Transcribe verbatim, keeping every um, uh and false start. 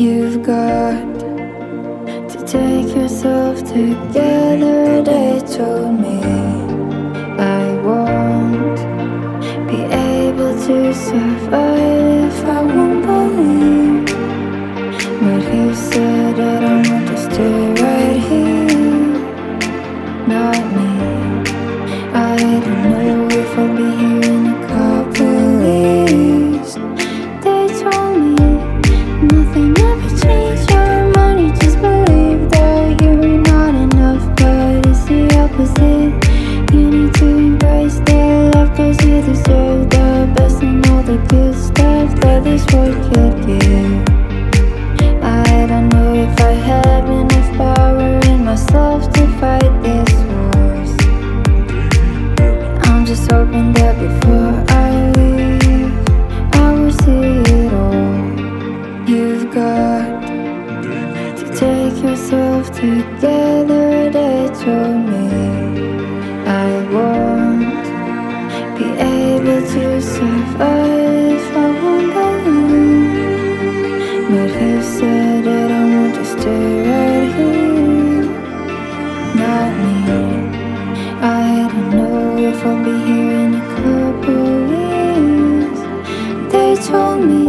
You've got to take yourself together, they told me. I won't be able to survive if I won't believe. But he said that I want to stay right here, not me. I don't know if I'll be here in a couple weeks. They told me nothing ever changed your mind. You just believe that you're not enough, but it's the opposite. You need to embrace their love, cause you deserve the best and all the good stuff that this world could give. I don't know if I have enough power in myself to fight this wars. I'm just hoping that before I leave, I will see it all. You've got to take yourself together, they told me. I won't be able to survive if I won't believe. But he said that I want to stay right here, not me. I don't know if I'll be here in a couple weeks. They told me